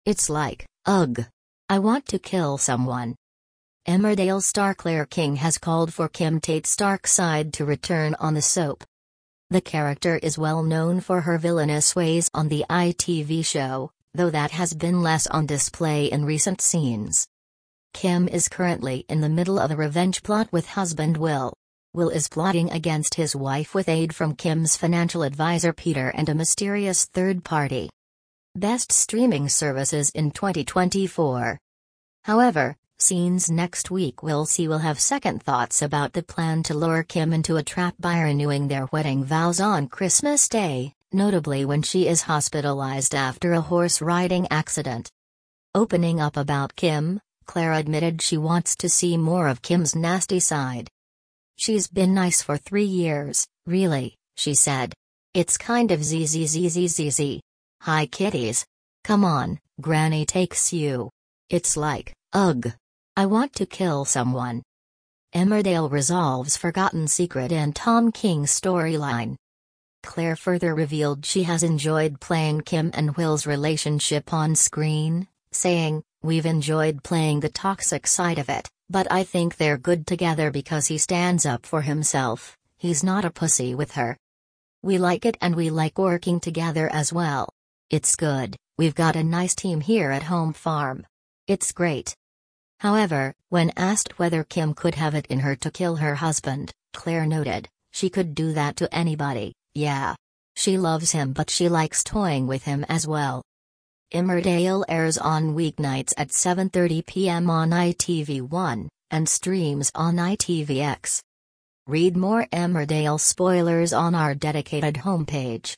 It's like, ugh. I want to kill someone. Emmerdale star Claire King has called for Kim Tate Starkside to return on the soap. The character is well known for her villainous ways on the ITV show, though that has been less on display in recent scenes. Kim is currently in the middle of a revenge plot with husband Will. Will is plotting against his wife with aid from Kim's financial advisor Peter and a mysterious third party. Best streaming services in 2024. However, scenes next week will have second thoughts about the plan to lure Kim into a trap by renewing their wedding vows on Christmas Day, notably when she is hospitalized after a horse riding accident. Opening up about Kim, Claire admitted she wants to see more of Kim's nasty side. She's been nice for 3 years, really, she said. It's kind of zzzzzzz. Hi kitties. Come on, Granny takes you. It's like, ugh. I want to kill someone. Emmerdale resolves forgotten secret in Tom King's storyline. Claire further revealed she has enjoyed playing Kim and Will's relationship on screen, saying, "We've enjoyed playing the toxic side of it, but I think they're good together because he stands up for himself, he's not a pussy with her. We like it and we like working together as well. It's good, we've got a nice team here at Home Farm. It's great." However, when asked whether Kim could have it in her to kill her husband, Claire noted, "She could do that to anybody, yeah. She loves him but she likes toying with him as well." Emmerdale airs on weeknights at 7:30 p.m. on ITV1, and streams on ITVX. Read more Emmerdale spoilers on our dedicated homepage.